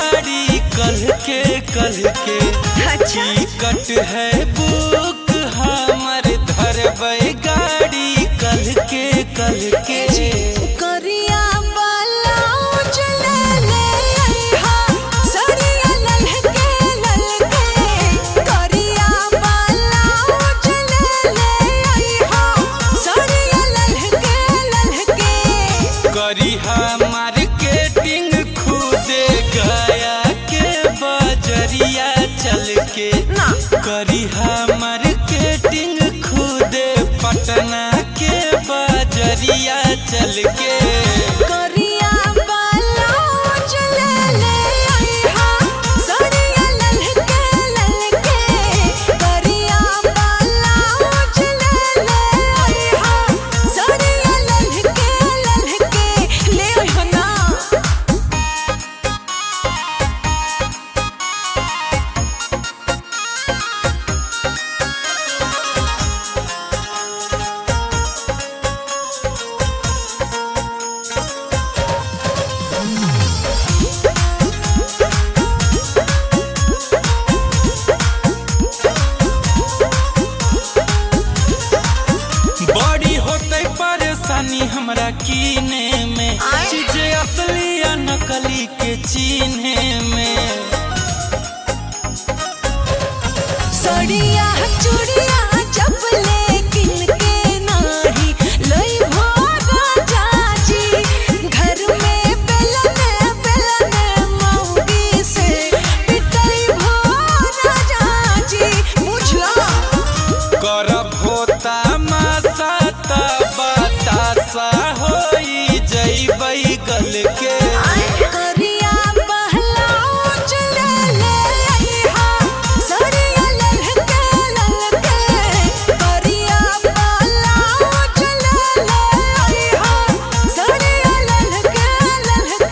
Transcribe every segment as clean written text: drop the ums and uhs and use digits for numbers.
गाड़ी कल के टिकट है बुक हमर धरबै गाड़ी कल के करिया ब्लाउज ले ले आइहा सरिया ललके करिया ब्लाउज ले ले आइहा सरिया ललके करिहा मार्केटिंग खुदे गया के बजरिया चल के ना करिहा मार्केटिंग खुदे पटना के बजरिया चल के करिया ब्लाउज ले ले आइहा सरिया ललके करिया ब्लाउज ले ले आइहा सरिया ललके ले आइहा ना बड़ी होते परेशानी हमरा कीने में चीज असली या नकली के चीने में सड़िया चूड़िया जब लेकिन के नाही लई भोरा जाजी घर में बेलन मौगी से पिटई भोरा जाजी बुझला करब होता मासा बतासा होई जइबै गल के करिया ब्लाउज ले ले आइहा सरिया ललके करिया ब्लाउज ले ले आइहा सरिया ललके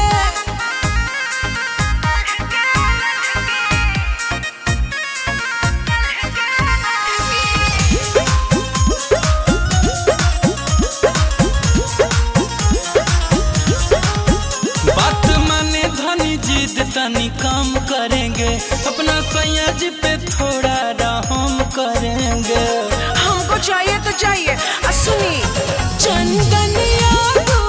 बात माने धनी जिद तनी कम करेंगे अपना सयाजी पे थोड़ा रहम करेंगे हमको चाहिए तो चाहिए सुनी चंदनिया